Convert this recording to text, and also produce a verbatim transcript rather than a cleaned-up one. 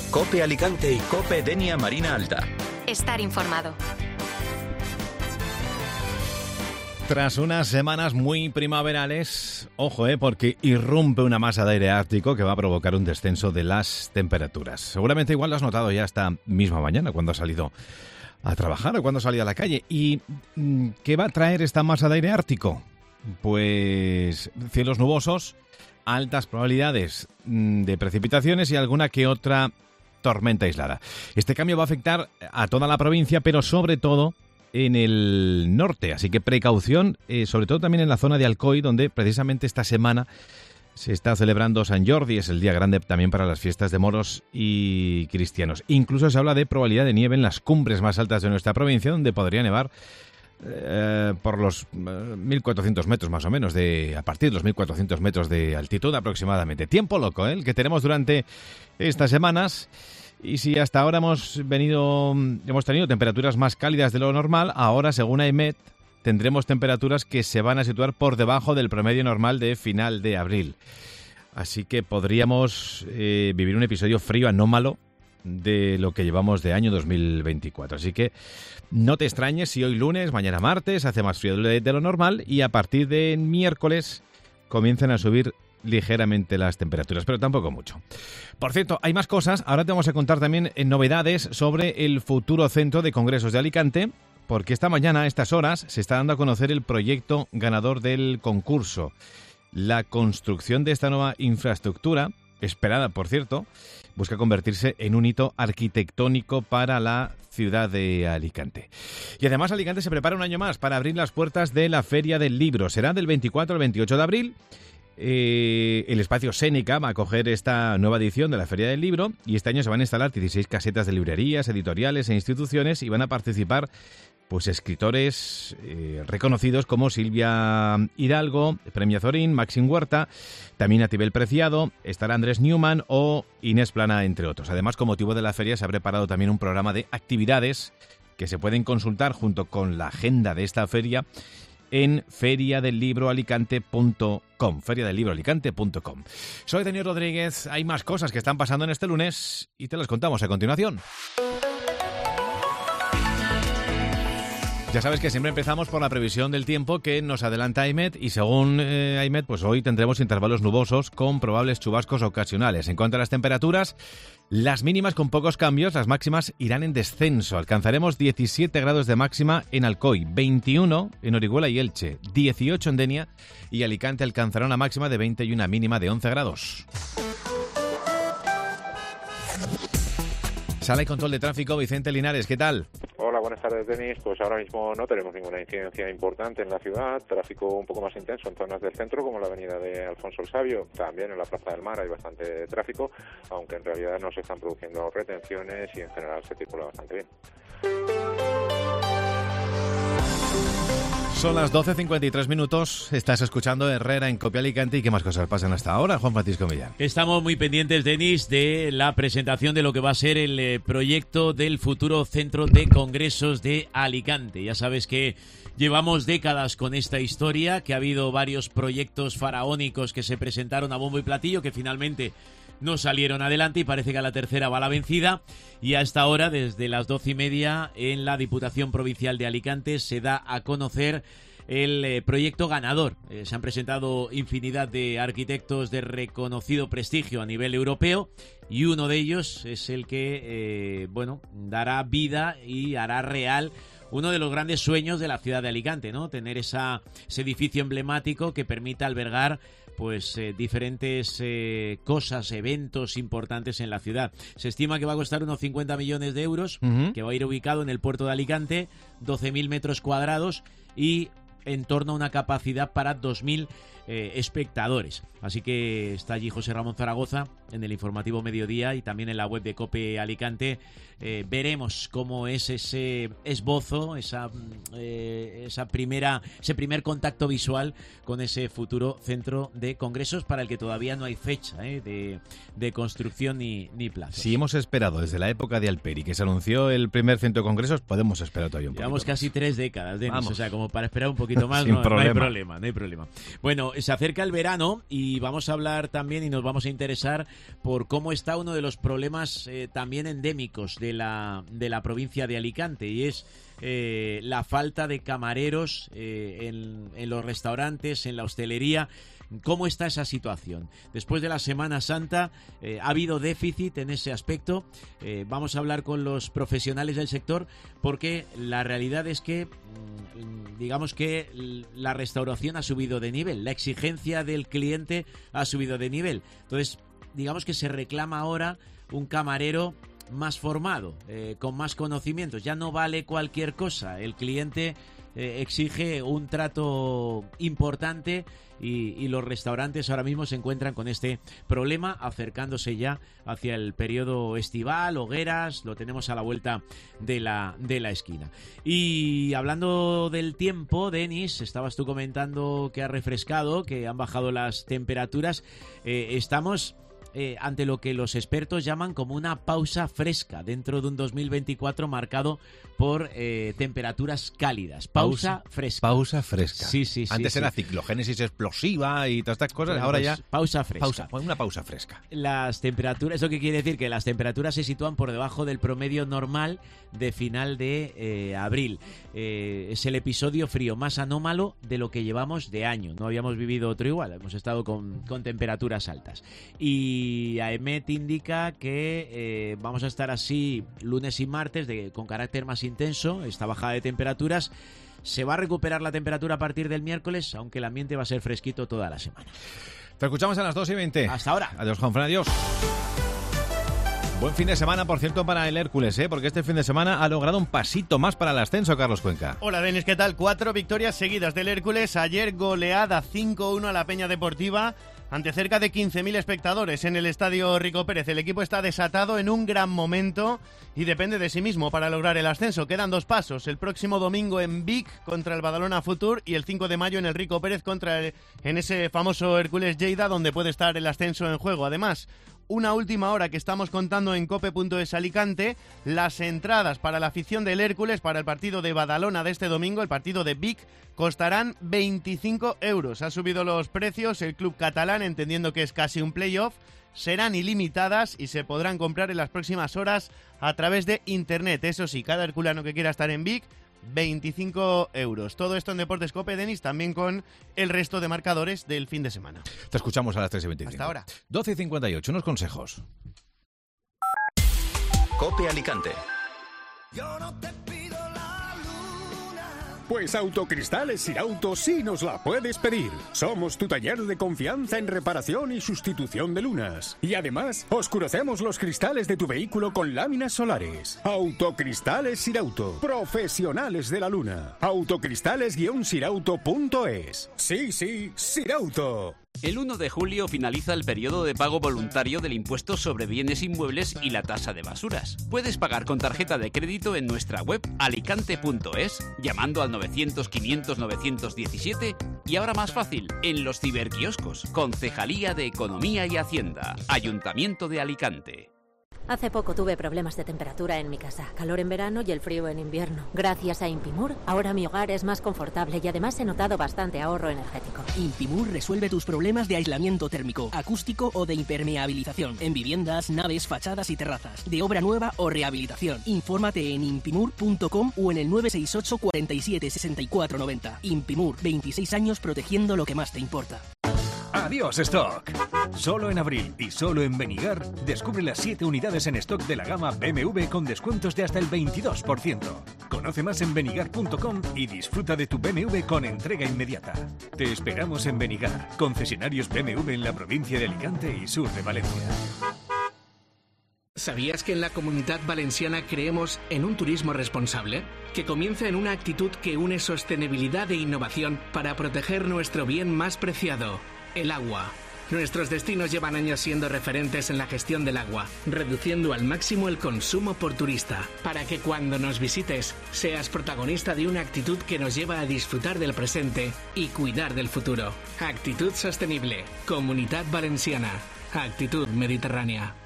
COPE Alicante y COPE Denia Marina Alta. Estar informado. Tras unas semanas muy primaverales, ojo, eh, porque irrumpe una masa de aire ártico que va a provocar un descenso de las temperaturas. Seguramente igual lo has notado ya esta misma mañana cuando has salido a trabajar o cuando has salido a la calle. ¿Y qué va a traer esta masa de aire ártico? Pues cielos nubosos, altas probabilidades de precipitaciones y alguna que otra tormenta aislada. Este cambio va a afectar a toda la provincia, pero sobre todo en el norte, así que precaución, eh, sobre todo también en la zona de Alcoy, donde precisamente esta semana se está celebrando San Jordi, es el día grande también para las fiestas de moros y cristianos. Incluso se habla de probabilidad de nieve en las cumbres más altas de nuestra provincia, donde podría nevar eh, por los eh, mil cuatrocientos metros más o menos, de a partir de los mil cuatrocientos metros de altitud aproximadamente. Tiempo loco, ¿eh? El que tenemos durante estas semanas. Y si hasta ahora hemos venido, hemos tenido temperaturas más cálidas de lo normal, ahora, según AEMET, tendremos temperaturas que se van a situar por debajo del promedio normal de final de abril. Así que podríamos eh, vivir un episodio frío anómalo de lo que llevamos de año dos mil veinticuatro. Así que no te extrañes si hoy lunes, mañana martes, hace más frío de, de lo normal y a partir de miércoles comienzan a subir ligeramente las temperaturas, pero tampoco mucho. Por cierto, hay más cosas. Ahora te vamos a contar también novedades sobre el futuro centro de congresos de Alicante, porque esta mañana, a estas horas, se está dando a conocer el proyecto ganador del concurso. La construcción de esta nueva infraestructura, esperada por cierto, busca convertirse en un hito arquitectónico para la ciudad de Alicante. Y además Alicante se prepara un año más para abrir las puertas de la Feria del Libro. Será del veinticuatro al veintiocho de abril. Eh, el espacio Sénica va a acoger esta nueva edición de la Feria del Libro y este año se van a instalar dieciséis casetas de librerías, editoriales e instituciones y van a participar pues escritores eh, reconocidos como Silvia Hidalgo, Premio Azorín, Maxim Huerta, también Atibel Preciado, estará Andrés Newman o Inés Plana, entre otros. Además, con motivo de la feria se ha preparado también un programa de actividades que se pueden consultar junto con la agenda de esta feria en feria del libro alicante punto com, feria del libro alicante punto com. Soy Daniel Rodríguez, hay más cosas que están pasando en este lunes y te las contamos a continuación. Ya sabes que siempre empezamos por la previsión del tiempo que nos adelanta AEMET y según eh, AEMET, pues hoy tendremos intervalos nubosos con probables chubascos ocasionales. En cuanto a las temperaturas, las mínimas con pocos cambios, las máximas irán en descenso. Alcanzaremos diecisiete grados de máxima en Alcoy, veintiuno en Orihuela y Elche, dieciocho en Denia y Alicante alcanzará una máxima de veinte y una mínima de once grados. Sala y control de tráfico, Vicente Linares, ¿qué tal? Hola, buenas tardes, Denis. Pues ahora mismo no tenemos ninguna incidencia importante en la ciudad. Tráfico un poco más intenso en zonas del centro, como la avenida de Alfonso el Sabio. También en la Plaza del Mar hay bastante tráfico, aunque en realidad no se están produciendo retenciones y en general se circula bastante bien. Son las doce cincuenta y tres minutos, estás escuchando Herrera en COPE Alicante y qué más cosas pasan hasta ahora, Juan Francisco Millán. Estamos muy pendientes, Denis, de la presentación de lo que va a ser el eh, proyecto del futuro Centro de Congresos de Alicante. Ya sabes que llevamos décadas con esta historia, que ha habido varios proyectos faraónicos que se presentaron a bombo y platillo, que finalmente no salieron adelante y parece que a la tercera va la vencida. Y hasta ahora, desde las doce y media, en la Diputación Provincial de Alicante se da a conocer el eh, proyecto ganador. Eh, se han presentado infinidad de arquitectos de reconocido prestigio a nivel europeo y uno de ellos es el que, eh, bueno, dará vida y hará real uno de los grandes sueños de la ciudad de Alicante, ¿no? Tener esa, ese edificio emblemático que permita albergar pues eh, diferentes eh, cosas, eventos importantes en la ciudad. Se estima que va a costar unos cincuenta millones de euros, uh-huh. que va a ir ubicado en el puerto de Alicante, doce mil metros cuadrados y en torno a una capacidad para dos mil eh, espectadores. Así que está allí José Ramón Zaragoza en el informativo Mediodía y también en la web de COPE Alicante. Eh, veremos cómo es ese esbozo, esa, eh, esa primera, ese primer contacto visual con ese futuro centro de congresos para el que todavía no hay fecha eh, de, de construcción ni, ni plazos. Si hemos esperado desde la época de Alperi, que se anunció el primer centro de congresos, podemos esperar todavía un poco. Llevamos casi más. tres décadas, Denis, o sea, como para esperar un poquito poquito más, Sin no, problema. no hay problema, no hay problema. Bueno, se acerca el verano y vamos a hablar también y nos vamos a interesar por cómo está uno de los problemas eh, también endémicos de la, de la provincia de Alicante, y es eh, la falta de camareros eh, en, en los restaurantes, en la hostelería. ¿Cómo está esa situación? Después de la Semana Santa eh, ha habido déficit en ese aspecto. Eh, vamos a hablar con los profesionales del sector porque la realidad es que, mm, digamos que la restauración ha subido de nivel, la exigencia del cliente ha subido de nivel. Entonces, digamos que se reclama ahora un camarero más formado, eh, con más conocimientos. Ya no vale cualquier cosa. El cliente eh, exige un trato importante y, y los restaurantes ahora mismo se encuentran con este problema, acercándose ya hacia el periodo estival, hogueras, lo tenemos a la vuelta de la, de la esquina. Y hablando del tiempo, Denis, estabas tú comentando que ha refrescado, que han bajado las temperaturas. Eh, estamos... Eh, ante lo que los expertos llaman como una pausa fresca dentro de un dos mil veinticuatro marcado por eh, temperaturas cálidas. Pausa, pausa fresca. Pausa fresca. Sí, sí, sí. Antes sí. era ciclogénesis explosiva y todas estas cosas, Bueno, ahora pues, ya... Pausa fresca. Pausa, una pausa fresca. Las temperaturas, ¿eso qué quiere decir? Que las temperaturas se sitúan por debajo del promedio normal de final de eh, abril. Eh, es el episodio frío más anómalo de lo que llevamos de año. No habíamos vivido otro igual, hemos estado con, con temperaturas altas. Y AEMET indica que eh, vamos a estar así lunes y martes de, con carácter más intenso, esta bajada de temperaturas. Se va a recuperar la temperatura a partir del miércoles, aunque el ambiente va a ser fresquito toda la semana. Te escuchamos a las dos y veinte. Hasta ahora. Adiós, Juanfran, adiós. Buen fin de semana, por cierto, para el Hércules, ¿eh? Porque este fin de semana ha logrado un pasito más para el ascenso, Carlos Cuenca. Hola, Denis, ¿qué tal? Cuatro victorias seguidas del Hércules. Ayer goleada cinco uno a la Peña Deportiva ante cerca de quince mil espectadores en el Estadio Rico Pérez. El equipo está desatado en un gran momento y depende de sí mismo para lograr el ascenso. Quedan dos pasos, el próximo domingo en Vic contra el Badalona Futur y el cinco de mayo en el Rico Pérez contra el, en ese famoso Hércules Lleida, donde puede estar el ascenso en juego. Además, una última hora que estamos contando en cope punto es Alicante, las entradas para la afición del Hércules para el partido de Badalona de este domingo, el partido de Vic, costarán veinticinco euros. Ha subido los precios el club catalán, entendiendo que es casi un playoff. Serán ilimitadas y se podrán comprar en las próximas horas a través de internet. Eso sí, cada herculano que quiera estar en Vic, veinticinco euros. Todo esto en Deportes Cope, Denis, también con el resto de marcadores del fin de semana. Te escuchamos a las tres y veinticinco. Hasta ahora. doce y cincuenta y ocho, unos consejos. Cope Alicante. Yo no te pido la luna. Pues Autocristales Sirauto sí nos la puedes pedir. Somos tu taller de confianza en reparación y sustitución de lunas. Y además, oscurecemos los cristales de tu vehículo con láminas solares. Autocristales Sirauto. Profesionales de la luna. Autocristales Sirauto punto es. Sí, sí, Sirauto. El uno de julio finaliza el periodo de pago voluntario del impuesto sobre bienes inmuebles y la tasa de basuras. Puedes pagar con tarjeta de crédito en nuestra web alicante punto es, llamando al novecientos quinientos novecientos diecisiete y ahora más fácil, en los ciberquioscos. Concejalía de Economía y Hacienda. Ayuntamiento de Alicante. Hace poco tuve problemas de temperatura en mi casa, calor en verano y el frío en invierno. Gracias a Impimur, ahora mi hogar es más confortable y además he notado bastante ahorro energético. Impimur resuelve tus problemas de aislamiento térmico, acústico o de impermeabilización en viviendas, naves, fachadas y terrazas, de obra nueva o rehabilitación. Infórmate en impimur punto com o en el nueve seis ocho, cuarenta y siete, sesenta y cuatro noventa. Impimur, veintiséis años protegiendo lo que más te importa. Adiós stock. Solo en abril y solo en Benigar descubre las siete unidades en stock de la gama B M W con descuentos de hasta el veintidós por ciento. Conoce más en benigar punto com y disfruta de tu B M W con entrega inmediata. Te esperamos en Benigar, concesionarios B M W en la provincia de Alicante y sur de Valencia. ¿Sabías que en la Comunidad Valenciana creemos en un turismo responsable? Que comienza en una actitud que une sostenibilidad e innovación para proteger nuestro bien más preciado, el agua. Nuestros destinos llevan años siendo referentes en la gestión del agua, reduciendo al máximo el consumo por turista, para que cuando nos visites seas protagonista de una actitud que nos lleva a disfrutar del presente y cuidar del futuro. Actitud sostenible, Comunidad Valenciana, actitud mediterránea.